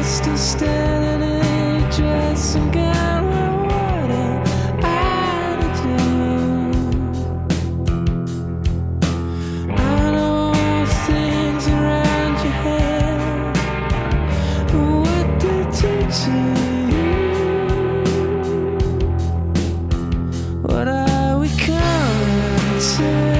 still standing in your dress and got what I do. I know all things around your head. What did you do? What are we coming to?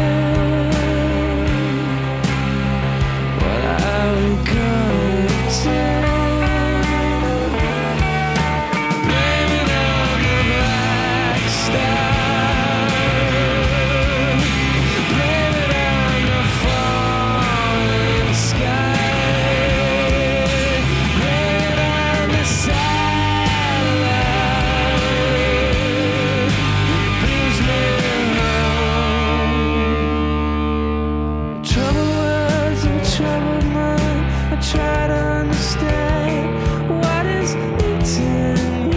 Try to understand what is eating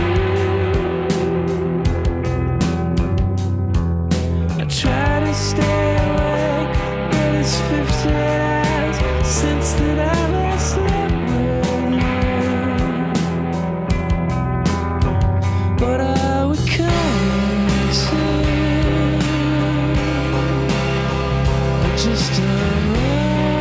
you. I try to stay awake, but it's 50 hours since that I last slept with you. What are we coming to? I just don't know.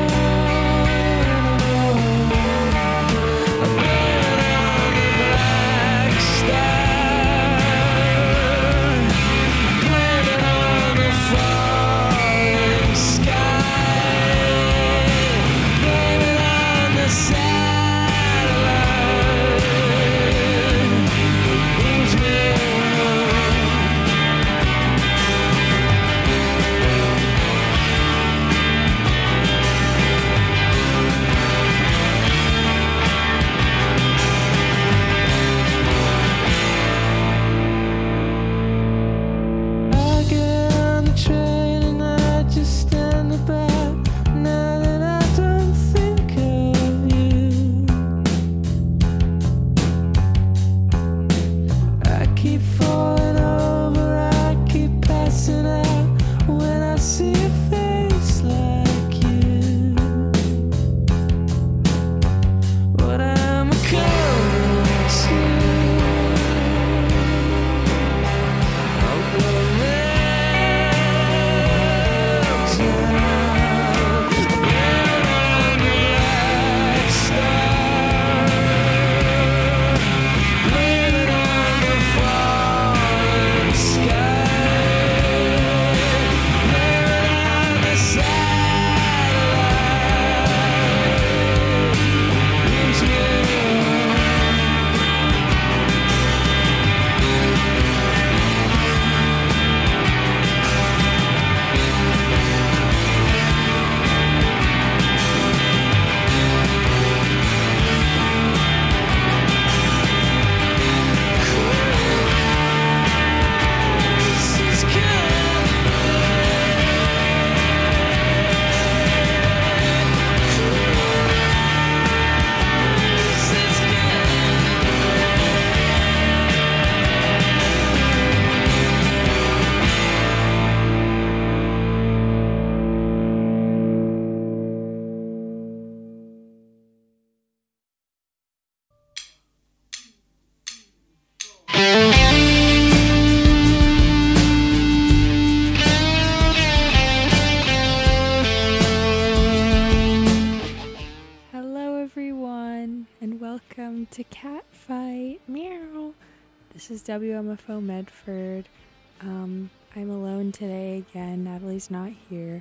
To Catfight. Meow. This is WMFO Medford. I'm alone today again. Natalie's not here,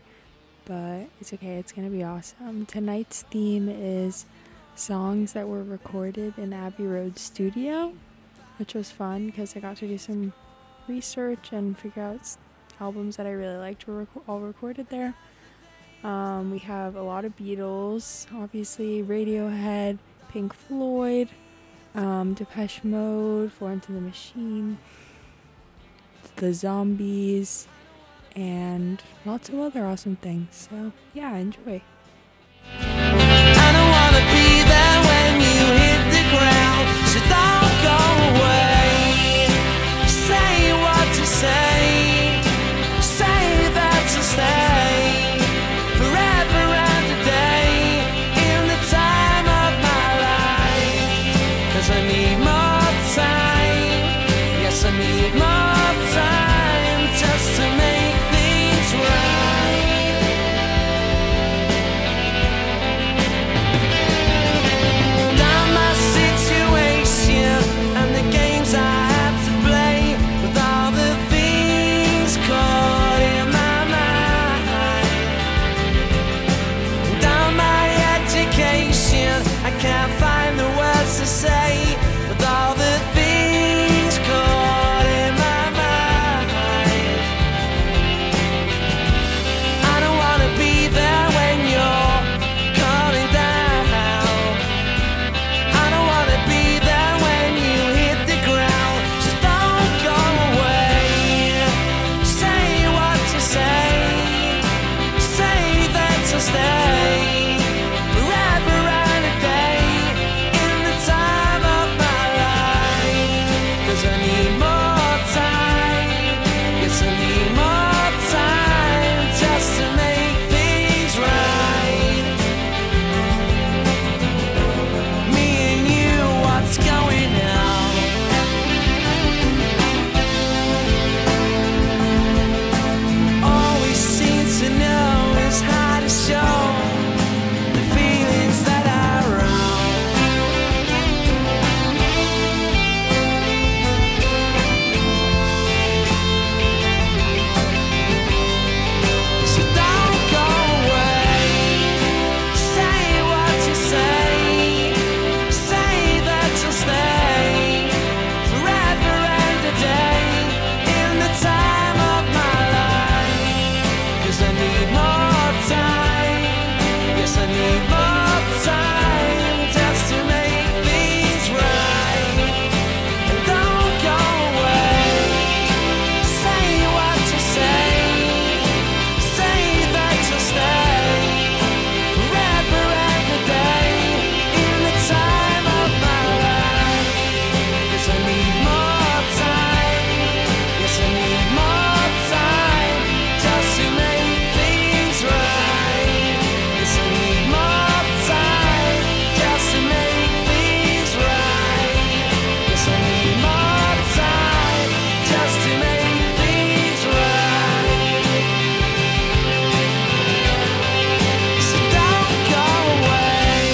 but it's okay. It's gonna be awesome. Tonight's theme is songs that were recorded in Abbey Road Studio, which was fun because I got to do some research and figure out albums that I really liked were all recorded there. We have a lot of Beatles, obviously, Radiohead, Pink Floyd, Depeche Mode, Florence and the Machine, The Zombies, and lots of other awesome things. So, yeah, enjoy. I don't wanna be there when you hit the ground, so don't go away. Say what to say that to stay forever and a day in the time of my life. need more time. Yes, I need more time just to make things right. Down my situation and the games I have to play, with all the things caught in my mind. Down my education, I can't find the words to say, with all the things caught in my mind. I don't wanna be there when you're calling down. I don't wanna be there when you hit the ground. Just don't go away. Say what you say. Say that you'll stay forever and a day in the time of my life. 'Cause I need more time. Yes, I need more time just to make things right. Me and you, what's going on? All we seem to know is how to show the feelings that are wrong. So don't go away. Say what you say. Say that you'll stay forever and a day in the time of my life. 'Cause I need more time. Yes, I need more time just to make things right. And don't go away. Say what you say. Say that you'll stay forever and a day in the time of my life. 'Cause I need more time. Yes, I need more time just to make things right. Yes, I need more time just to make things right. Yes, I need more time just to make things right. So don't go away.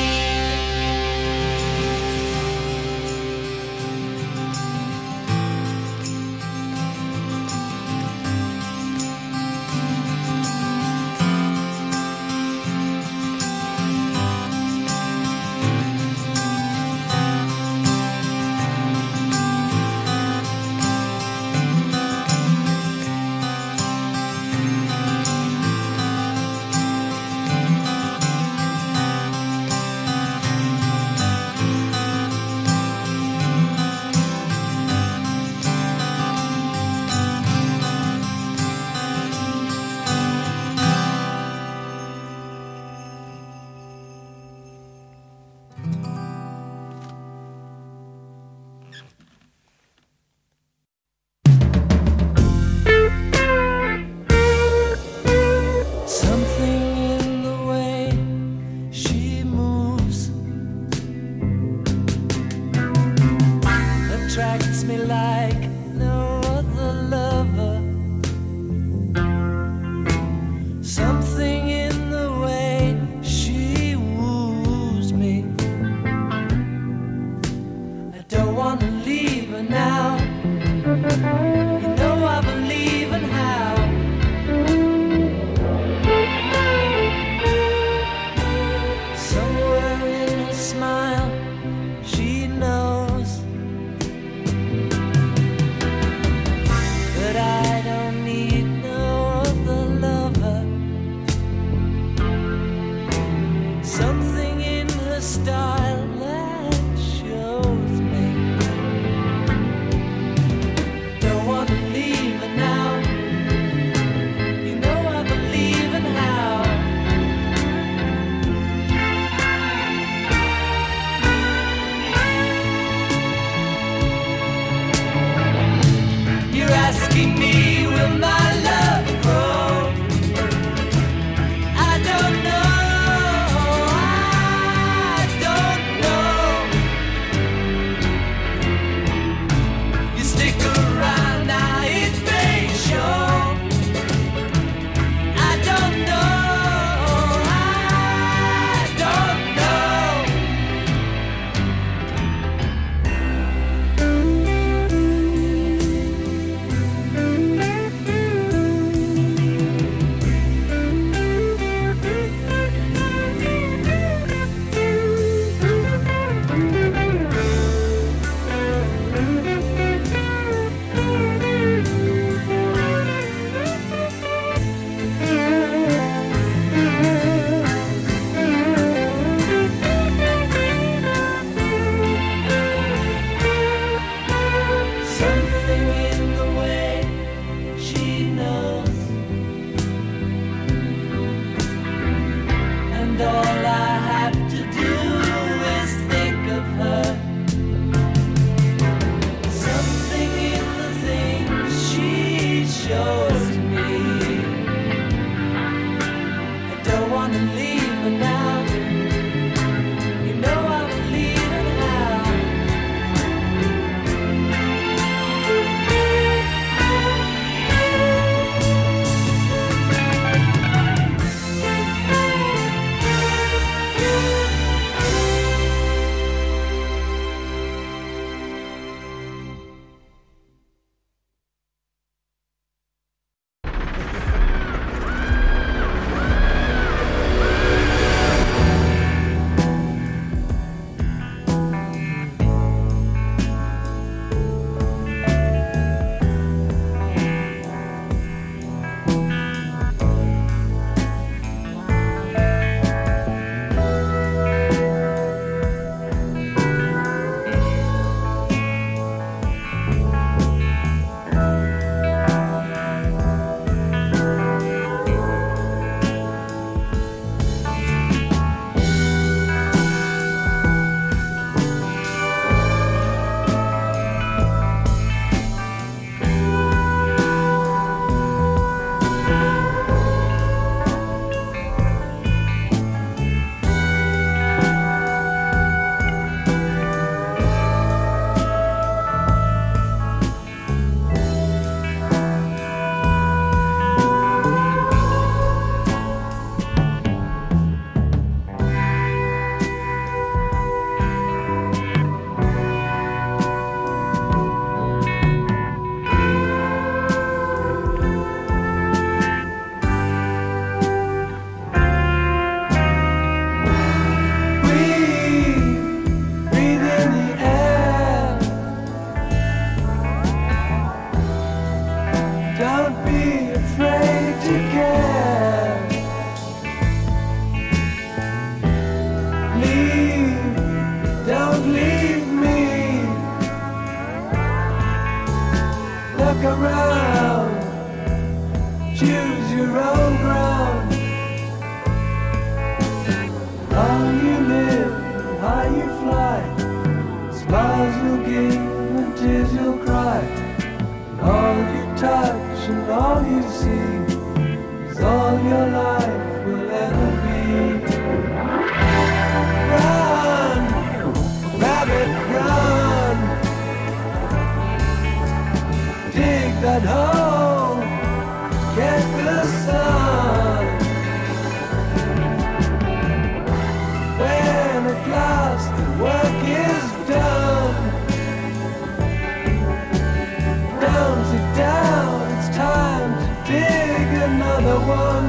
Something in the way she moves attracts me like no other lover. Something in the way she woos me. I don't wanna leave her now. You know I believe in how. Somewhere in her smile, she knows around. Choose your own ground. Long you live and high you fly. Smiles you'll give and tears you'll cry. And all you touch and all you see is all your life will ever be. Run, rabbit, run. Dig that hole, get the sun. When at last the work is done, down, sit down, it's time to dig another one.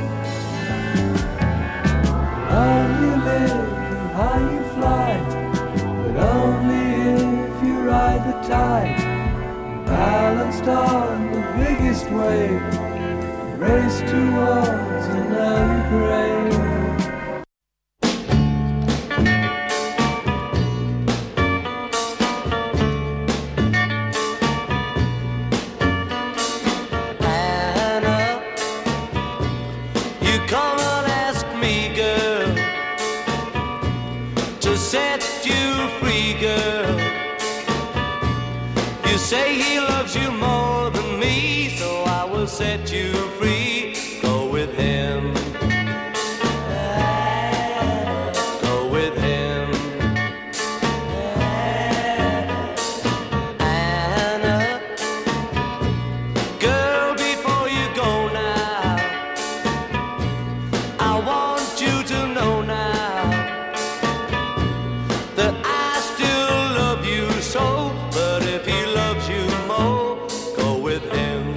How you live and how you fly, but only if you ride the tide. Balanced on the biggest wave, race towards another grave. Say he loves you more than me, so I will set you free. Go with him. Go with him. Anna, girl, before you go now, I want you to know now that I still love you so. But if he loves you more, go with him.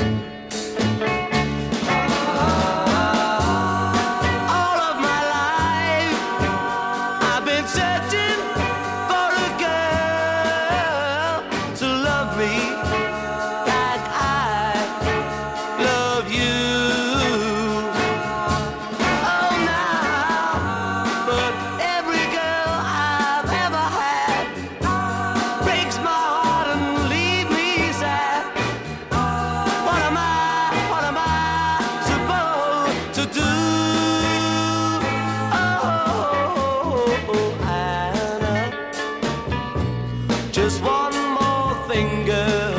All of my life I've been searching for a girl to love me like I love you. Oh, now, but every girl I've ever had breaks my heart and leave me sad. What am I supposed to do? Oh, Anna, just one more thing, girl.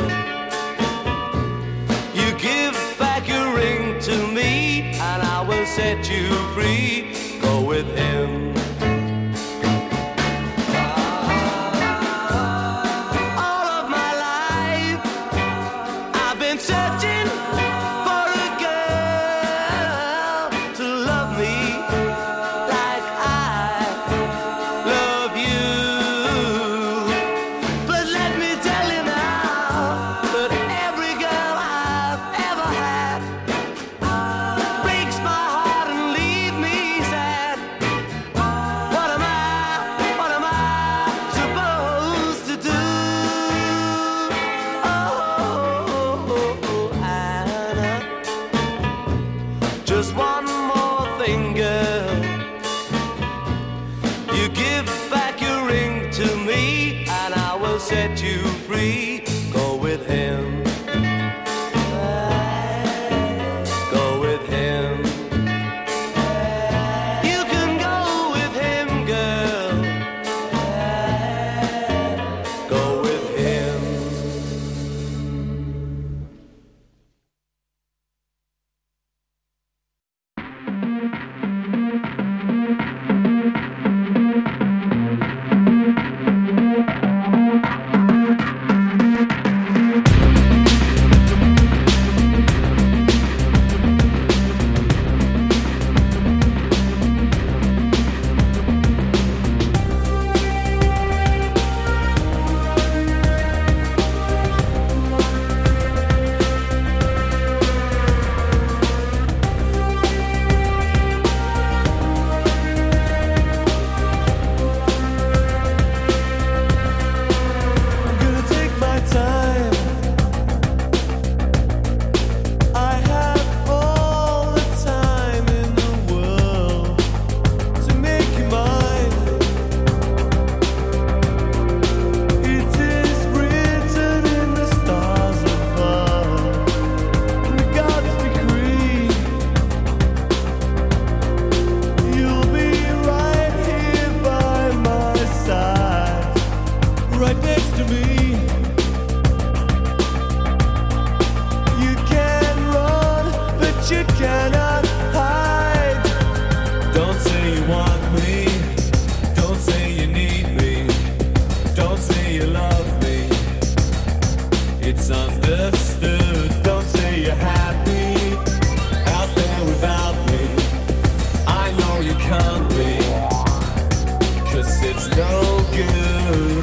You give back your ring to me, and I will set you free. Go with him. All of my life I've been searching for a girl to love me like I love you. But let me tell you now that every girl I've ever had breaks my heart and leave me sad. What am I supposed to do? Oh, Anna, just one more thing, girl. You give back your ring to me, and I will set you free. Go with him. Go with him. You can go with him, girl. Go with him. right next to me. You can run, but you cannot hide. Don't say you want me. Don't say you need me. Don't say you love me. It's understood. Don't say you're happy out there without me. I know you can't be, 'cause it's no good.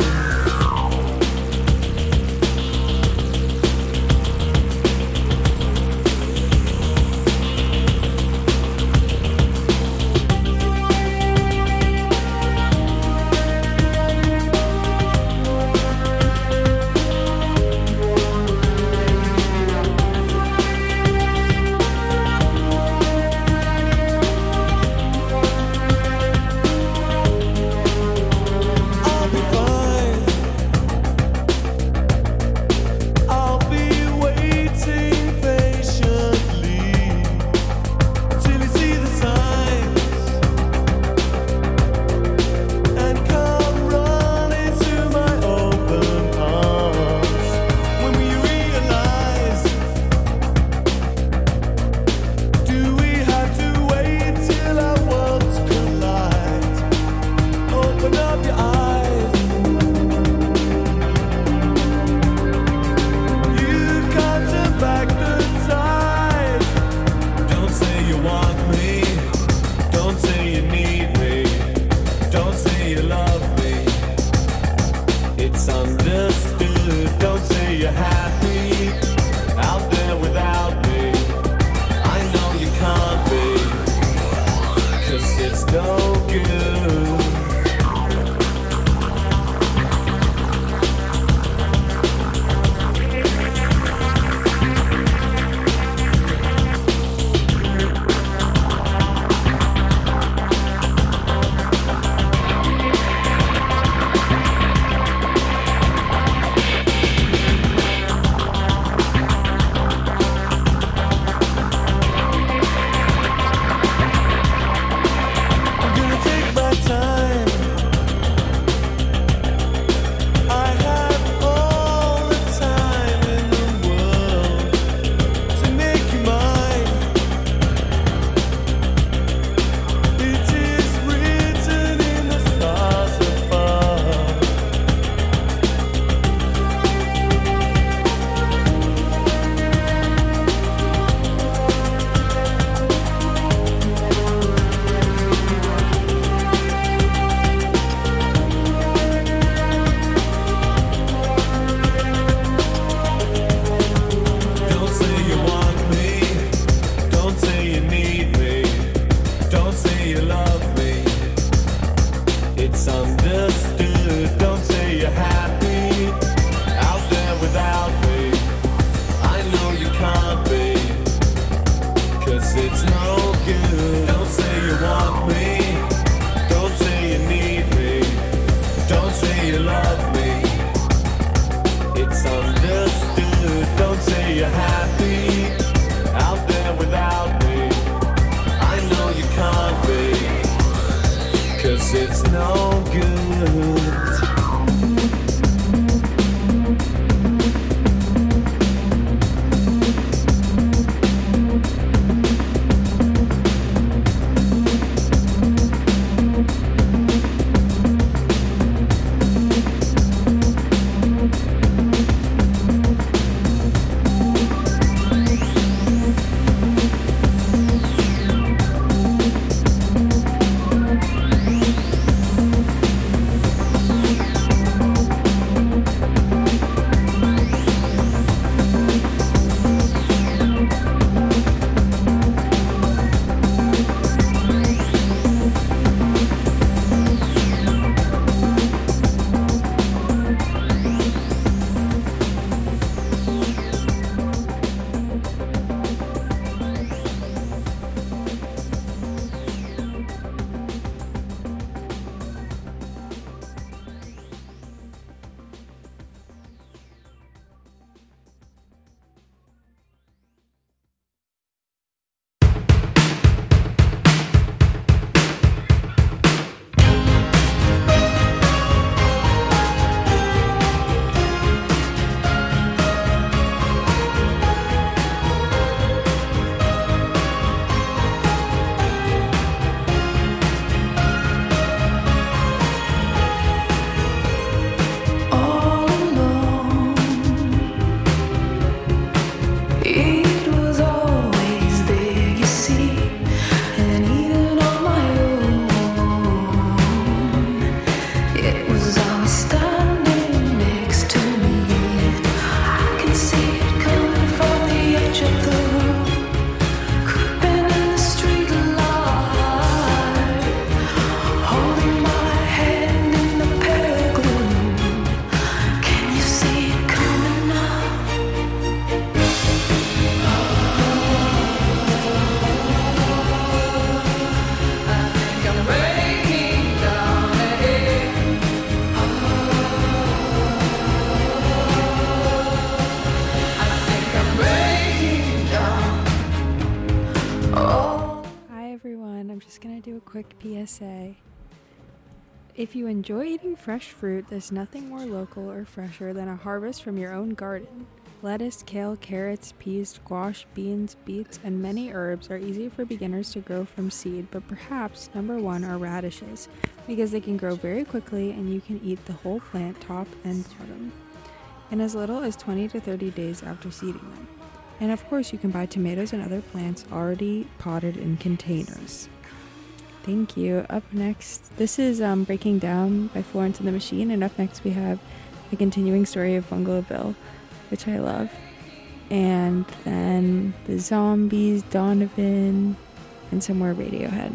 quick PSA. If you enjoy eating fresh fruit, there's nothing more local or fresher than a harvest from your own garden. Lettuce, kale, carrots, peas, squash, beans, beets, and many herbs are easy for beginners to grow from seed, but perhaps number one are radishes, because they can grow very quickly and you can eat the whole plant top and bottom in as little as 20 to 30 days after seeding them. And of course you can buy tomatoes and other plants already potted in containers. Thank you. Up next, this is Breaking Down by Florence and the Machine, and up next we have the continuing story of Bungalow Bill, which I love, and then the Zombies, Donovan, and some more Radiohead.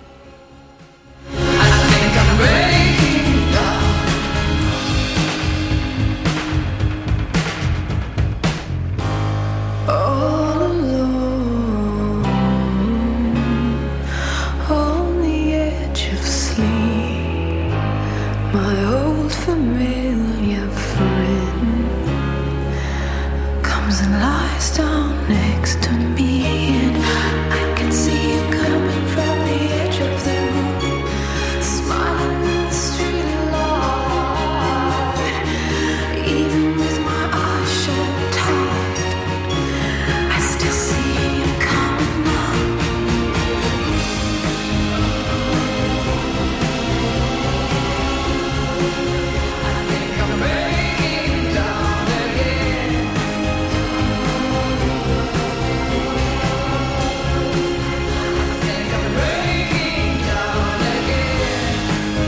I think I'm breaking down. All alone on the edge of sleep, my old familiar friend comes and lies down next to me, and I can see you coming from the edge of the room, smiling in the street light. Even with my eyes shut tight, I still see you coming up. I think I'm breaking down again. I think I'm breaking down again.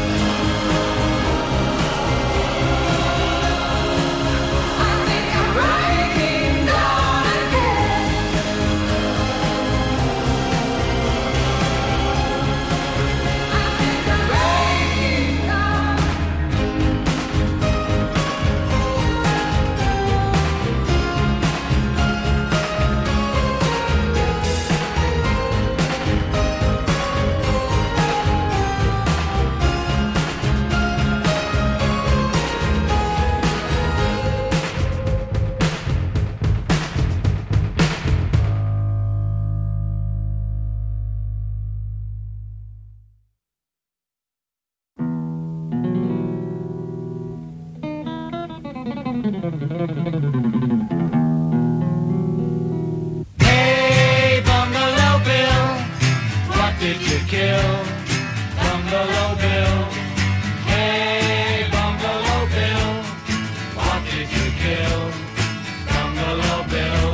I think I'm breaking down again. I think I'm breaking down. Hey, Bungalow Bill, what did you kill? Bungalow Bill. Hey, Bungalow Bill, what did you kill? Bungalow Bill.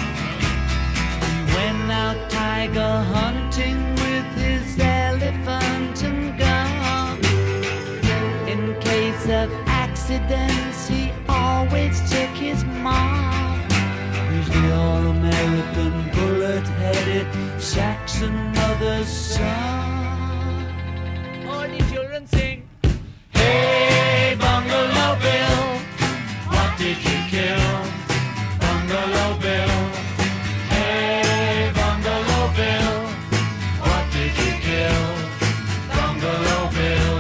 He went out tiger hunting with his elephant and gun. In case of accidents, he always took his mom. He's the all-American bullet-headed Saxon mother's son. All the children sing. Hey, Bungalow Bill, what did you kill? Bungalow Bill. Hey, Bungalow Bill, what did you kill? Bungalow Bill.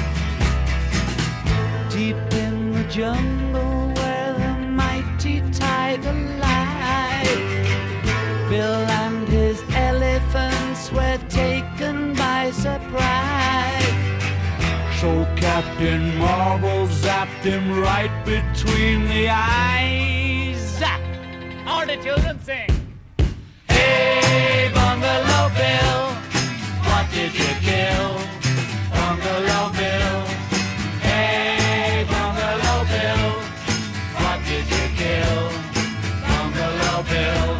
Deep in the jungle where the mighty tiger lies, Bill and his elephants were taken by surprise. So Captain Marvel zapped him right between the eyes. All the children sing. Hey, Bungalow Bill, what did you kill? Bungalow Bill. Hey, Bungalow Bill, what did you kill? Bungalow Bill.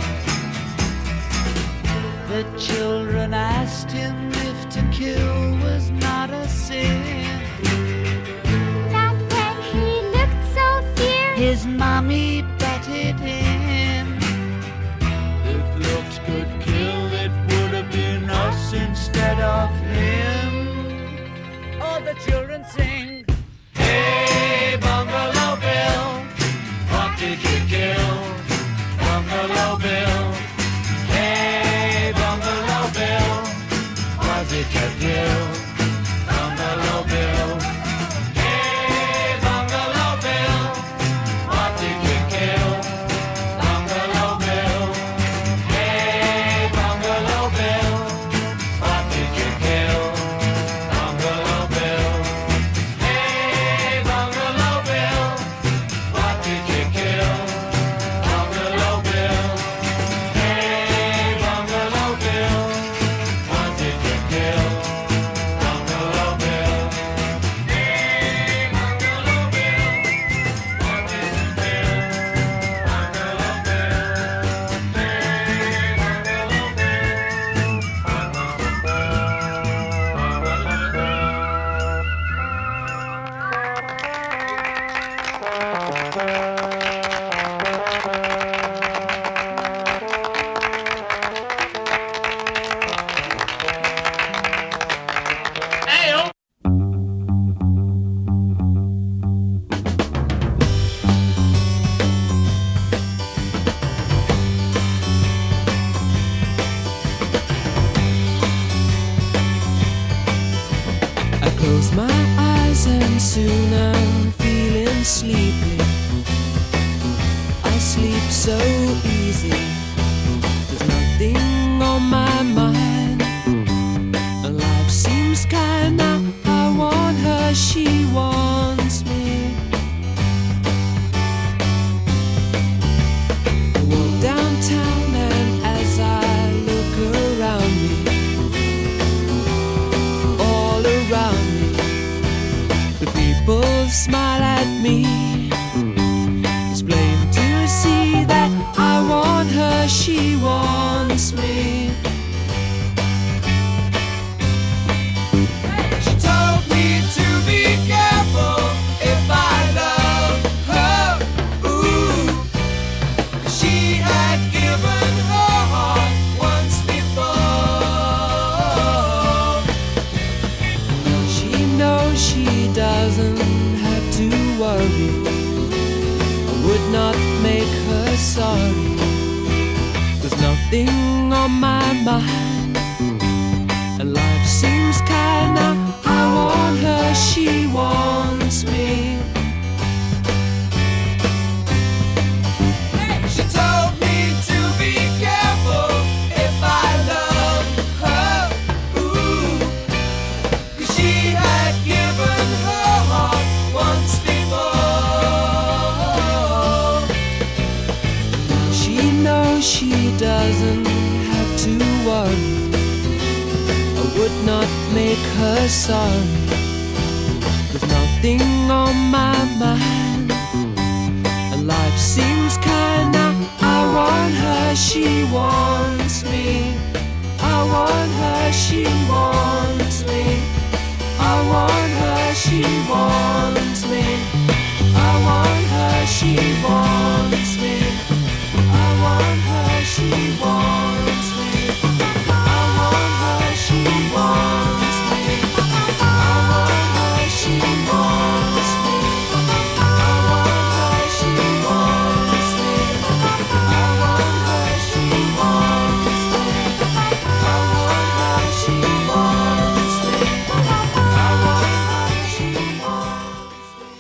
The children asked him if to kill was not a sin. That when he looked so fierce, His mommy betted him. If looks could kill, it would have been us instead of him. All the children sing. Hey, Bungalow Bill, what did you kill? Bungalow Bill. Hey, Bungalow Bill, was it your kill? Bungalow Bill. Hey, Bungalow Bill, what did you kill? Bungalow Bill. Hey, Bungalow Bill, what did you kill? I close my eyes and soon I'm feeling sleepy. I sleep so easy. There's nothing on my mind. And life seems kinda, I want her, she wants me. I walk downtown and as I look around me, all around me, the people smile at me. It's plain to see that I want her, she wants me. She told me to be careful if I love her. Ooh, 'cause she had given her heart once before. She knows she doesn't have to worry. I would not make her sorry. There's nothing on my mind. And life seems kinda, I want her, she wants me. She told me to be careful if I love her. Ooh, 'cause she had given her heart once before. She knows she doesn't have to worry. I would not make her sorry. There's nothing on my mind. And life seems kinda, I want her, she wants me. I want her, she wants me. I want her, she wants me. I want her, she wants me. I want her, she wants me. I want her, she wants me. I want her, she wants me. I want her, she wants me. I want her, she wants me. I want her, she wants me. I want her, she wants me.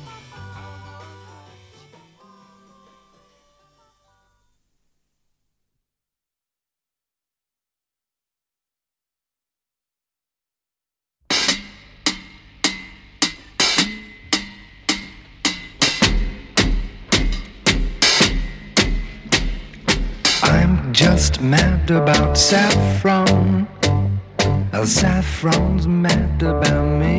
I'm just mad about saffron. Saffron's mad about me.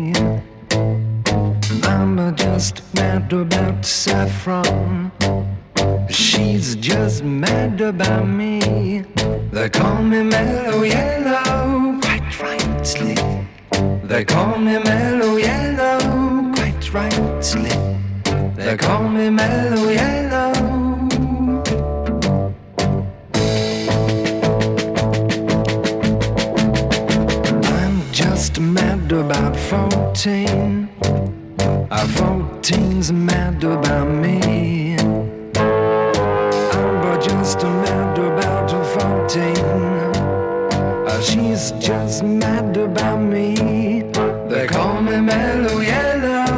I'm just mad about saffron. She's just mad about me. They call me Mellow Yellow, quite rightly. They call me Mellow Yellow, quite rightly. They call me Mellow Yellow. Just mad about 14. 14's mad about me. I'm just mad about 14. She's just mad about me. They call me Mellow Yellow.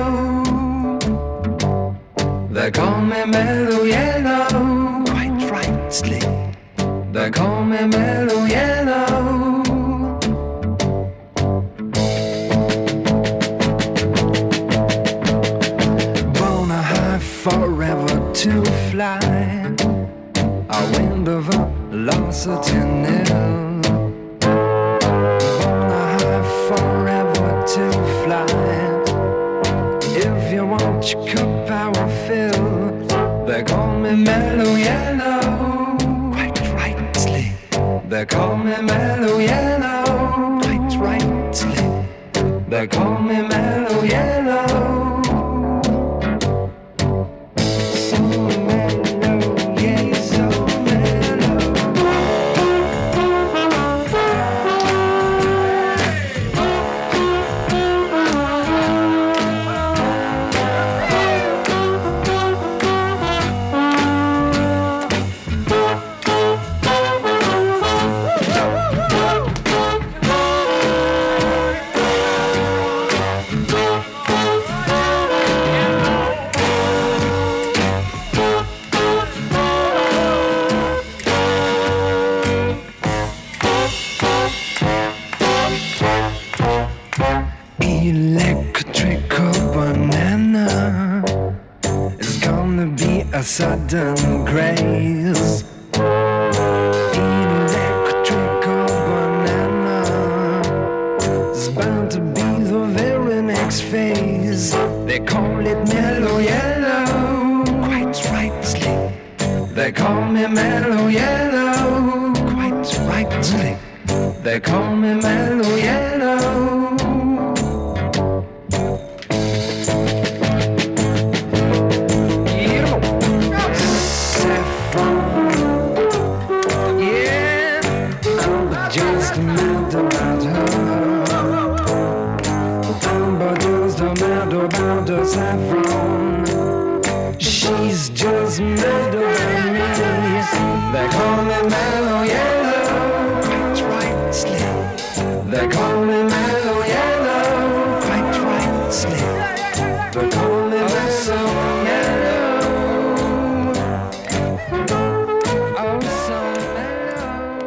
They call me Mellow Yellow, quite rightly. They call me Mellow Yellow. Forever to fly, a wind of velocity nil. Wanna high forever to fly. If you want your cup, I will fill. They call me Mellow Yellow, quite rightly. They call me Mellow Yellow, quite rightly. They call me Mellow Yellow. a sudden craze. Electrical banana is bound to be the very next phase. They call it mellow yellow, quite rightly. They call me mellow yellow, quite rightly. They call me mellow yellow. Saffron, she's just mad about me. They call me mellow yellow, quite rightly. They call me mellow yellow, quite rightly. They call me mellow yellow, oh so mellow.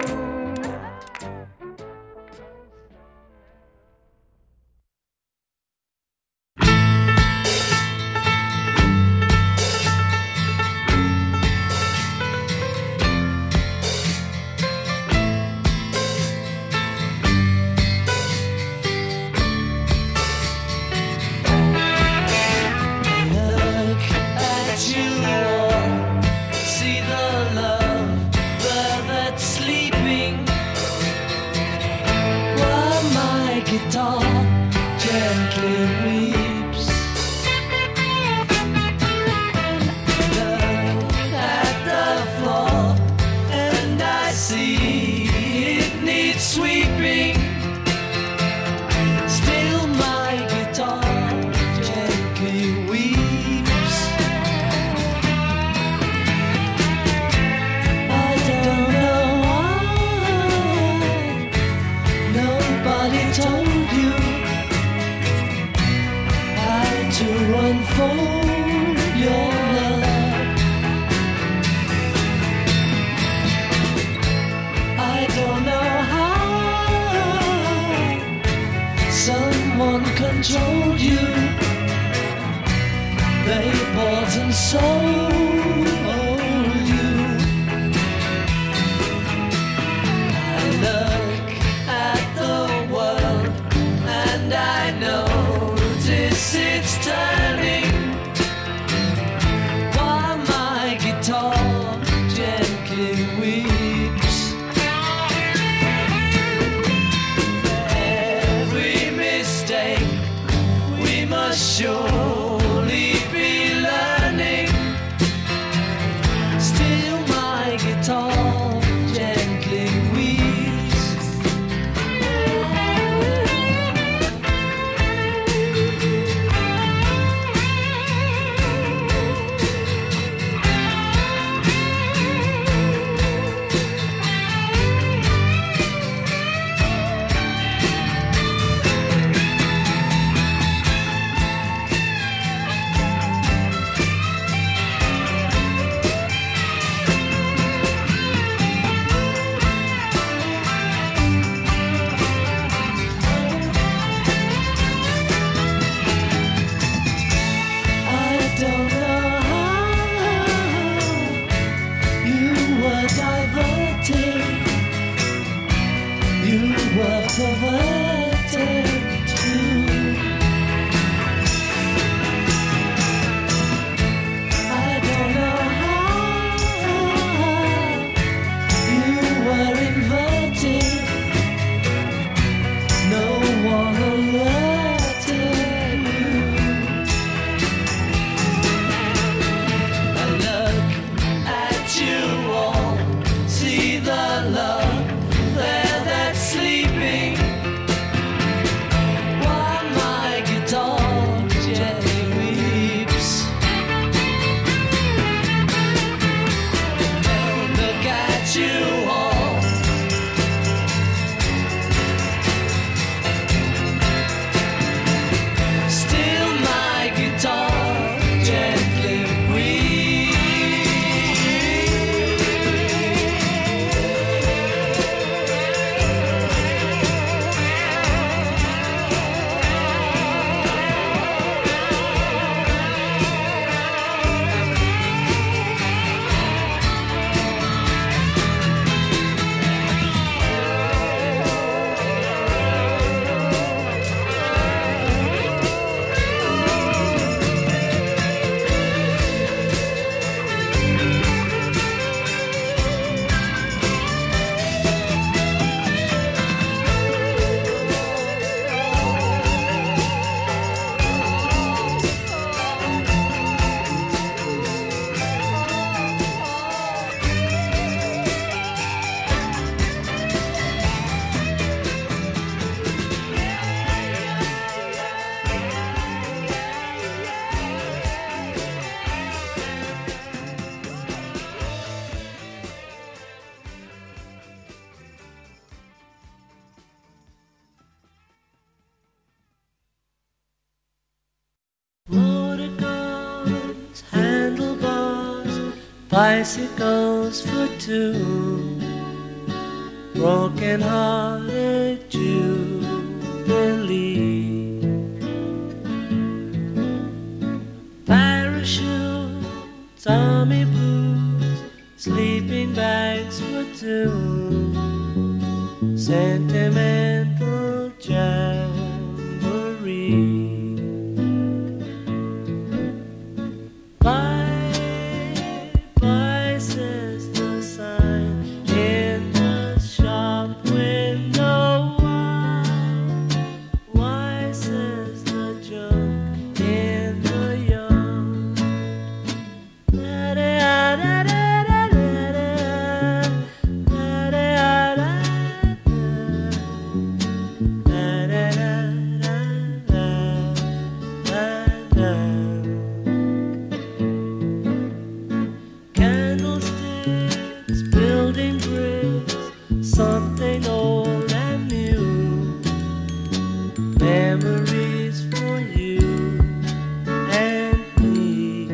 Controlled you, they bought and sold you. I look at the world and I notice it's turning. While my guitar gently weeps. Every mistake we must surely be learning. bicycles for two, broken-hearted Jubilee. Parachutes, army boots, sleeping bags for two, sentimental jamboree. Bye, bye, says the sign in the shop window. Why, says the junk in the yard. Candlesticks, building bricks, something old and new, memories for you and me.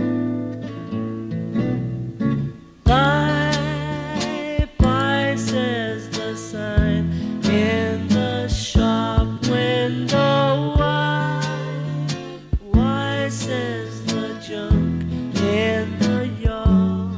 Bye, bye, says the sign in the shop window. Why, says the junk in the yard.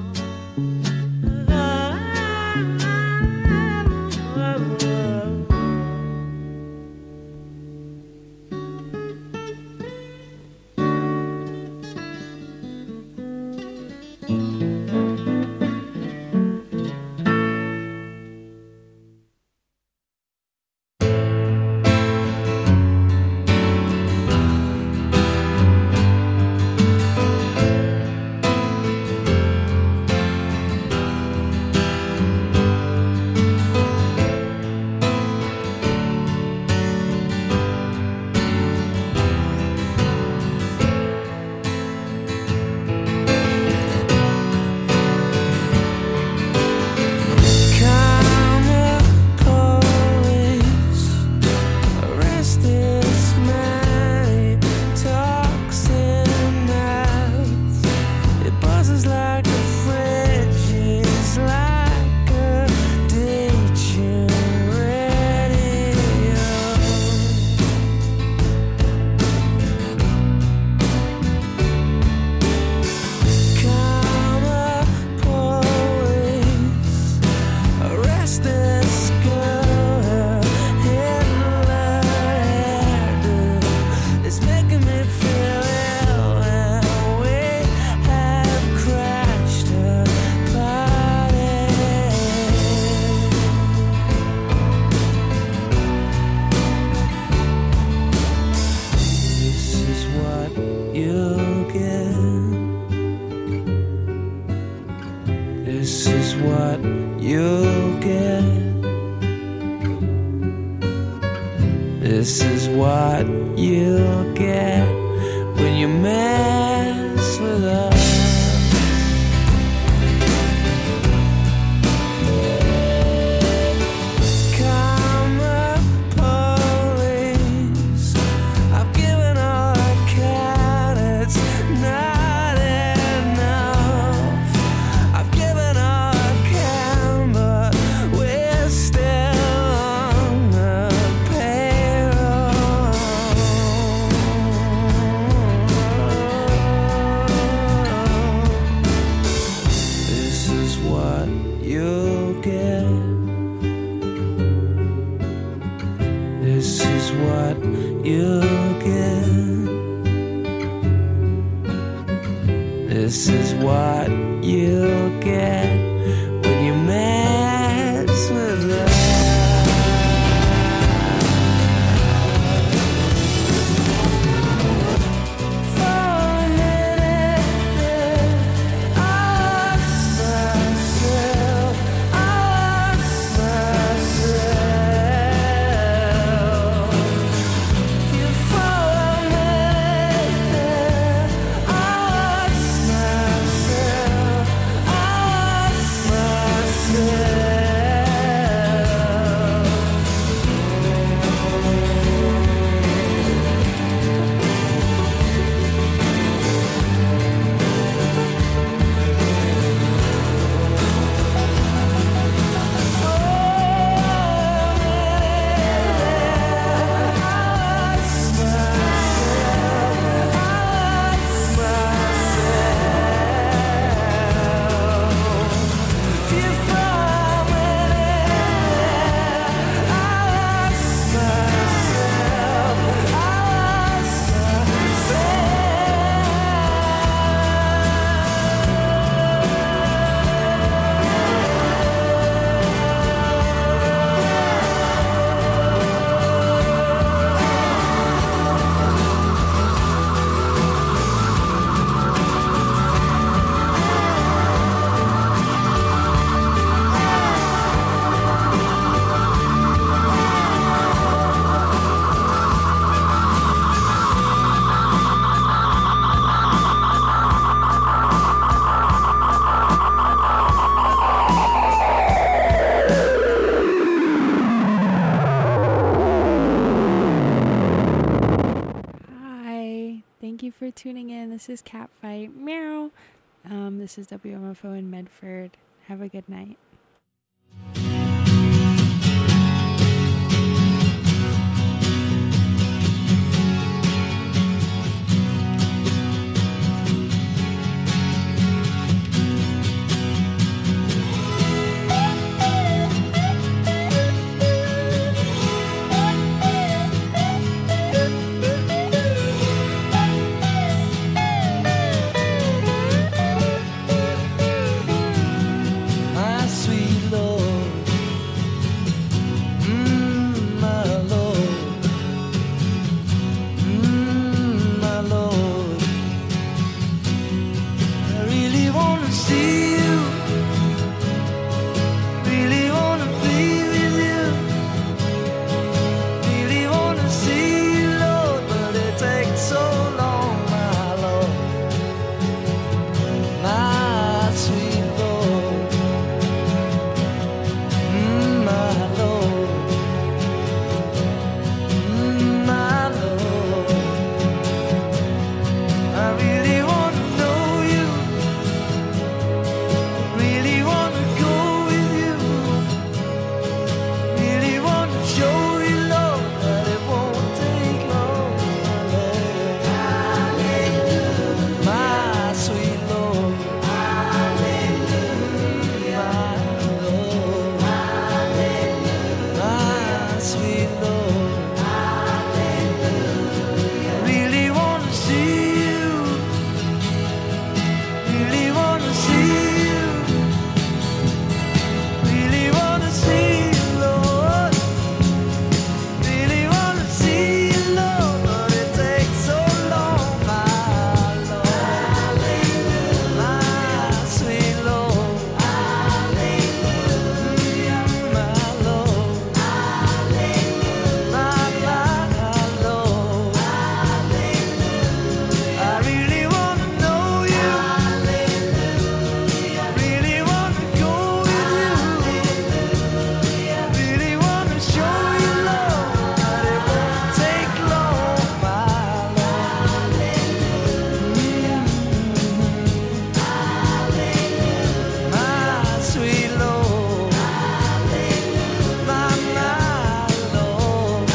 This is what you'll get. This is what you'll get when you mess with us. This is what you'll get when you mess with us. tuning in. This is Catfight. Meow. This is WMFO in Medford. Have a good night. My sweet Lord, my Lord, my Lord. I really wanna see you, really wanna be with you, really wanna see you, Lord, but it takes so long, my Lord, my sweet Lord. My Lord, my Lord, I really want to know you, really want to go with you, really want to show you, Lord, that it won't take long, my sweet Lord, my Lord. My sweet Lord, I really want to see you, really want to see you, really want to see you, Lord, really want to see you, Lord, but it takes so long, my Lord, my sweet Lord, my Lord. I really want to know you, really want to go with you, really want to show you, Lord, that it won't take long, my Lord, my sweet Lord, my Lord.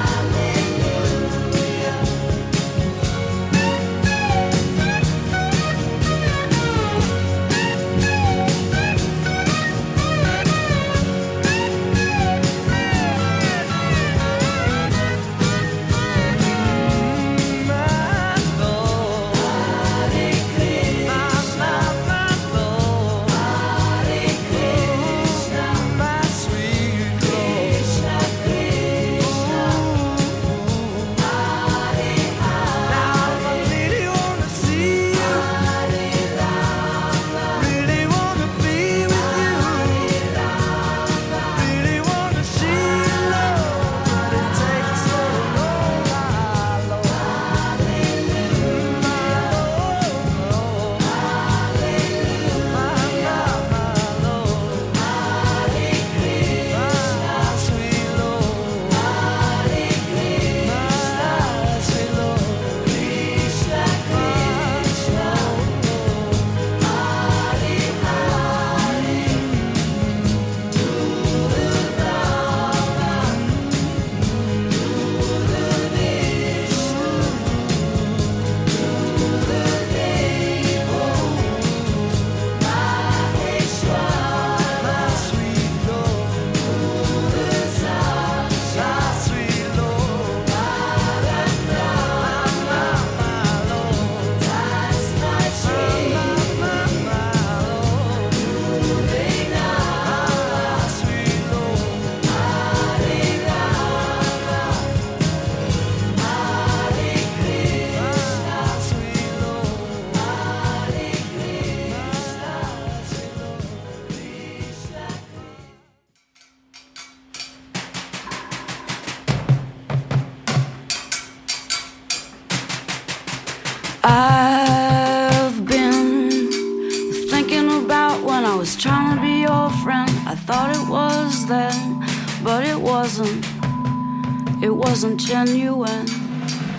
I've been thinking about when I was trying to be your friend. I thought it was then, but it wasn't. It wasn't genuine.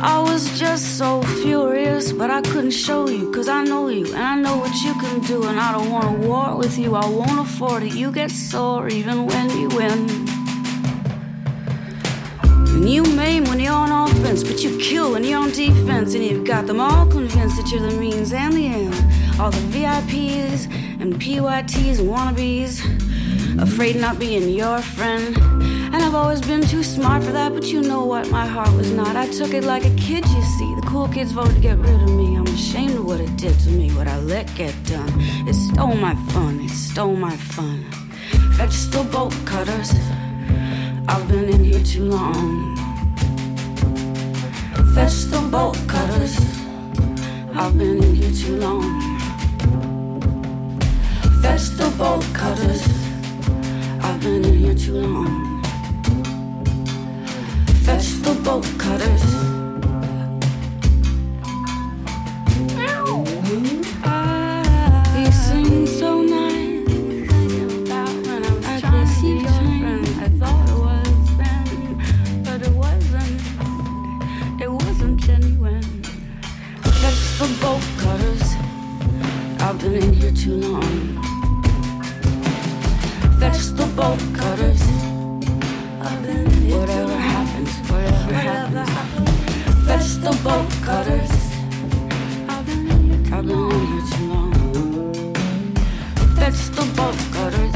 I was just so furious, but I couldn't show you, cause I know you, and I know what you can do, and I don't want a war with you, I won't afford it. You get sore even when you win. And you maim when you're on offense, but you kill when you're on defense, and you've got them all convinced that you're the means and the end. All the VIPs and PYTs and wannabes, afraid of not being your friend. And I've always been too smart for that, but you know what, my heart was not. I took it like a kid, you see. The cool kids voted to get rid of me. I'm ashamed of what it did to me, what I let get done. It stole my fun, it stole my fun. Vegetable bolt cutters, I've been in here too long. Vegetable bolt cutters, I've been in here too long. Vegetable bolt cutters, I've been in here too long. Vegetable bolt cutters. You sing so nice. When I was trying to see your friend, I thought it was then, but it wasn't. It wasn't genuine. Vegetable bolt cutters. I've been in here too long. Vegetable bolt cutters. Whatever happens, whatever happens. Vegetable bolt cutters. I've been in here too long. Vegetable bolt cutters.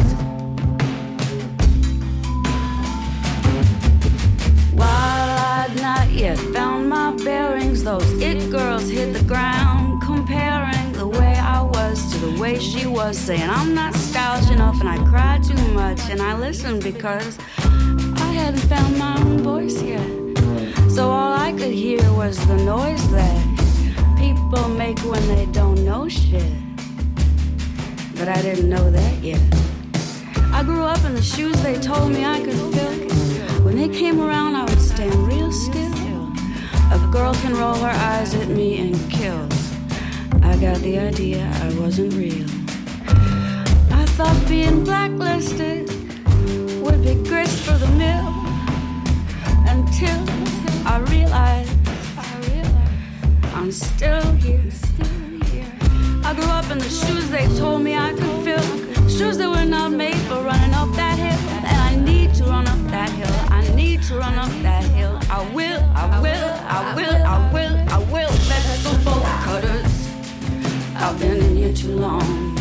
While I'd not yet found my bearings, those it girls hit the ground, comparing the way I was to the way she was, saying I'm not stylish enough and I cry too much, and I listened because I hadn't found my own voice yet. So all I could hear was the noise that people make when they don't know shit. But I didn't know that yet. I grew up in the shoes they told me I could fill. When they came around, I would stand real still. A girl can roll her eyes at me and kill. I got the idea I wasn't real. I thought being blacklisted would be grist for the mill, until I realized I'm still here. I grew up in the shoes they told me I could fill, shoes that were not made for running up that hill, and I need to run up that hill. I need to run up that hill. I will, I will, I will, I will, I will. Vegetable bolt cutters. I've been in here too long.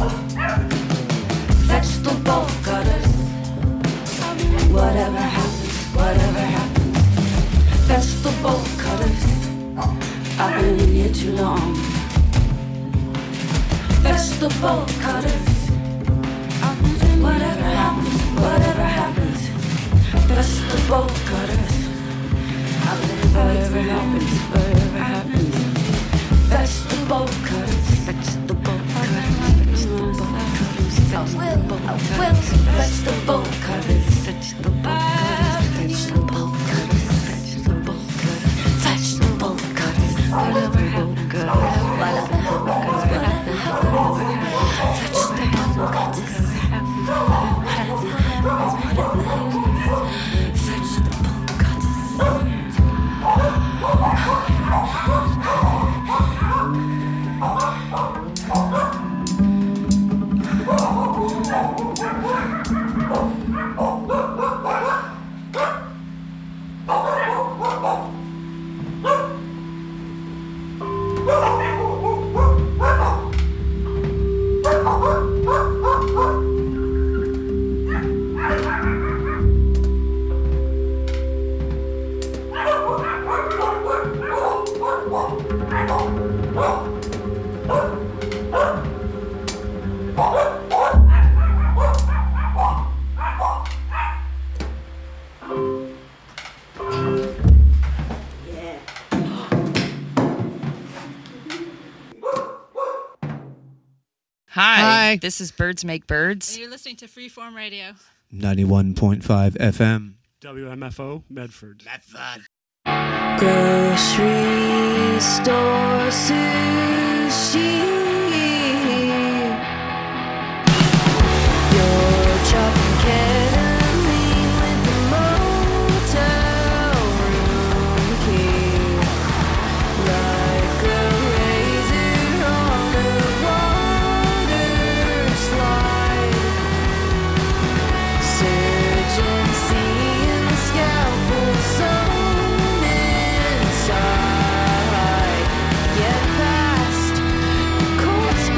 Vegetable bolt cutters. Whatever happens, whatever happens. Vegetable bolt cutters. I've been in here too long. Vegetable bolt cutters. Whatever happens, whatever happens. Vegetable bolt cutters. Whatever happens, whatever happens. Vegetable bolt cutters. Vegetable bolt cutters. Vegetable bolt cutters. Vegetable bolt cutters. Vegetable bolt cutters. Vegetable bolt cutters. Vegetable bolt cutters. Vegetable bolt cutters. Whatever happens, whatever Hi, this is Birds Make Birds. And you're listening to Freeform Radio. 91.5 FM. WMFO, Medford. Grocery store sushi.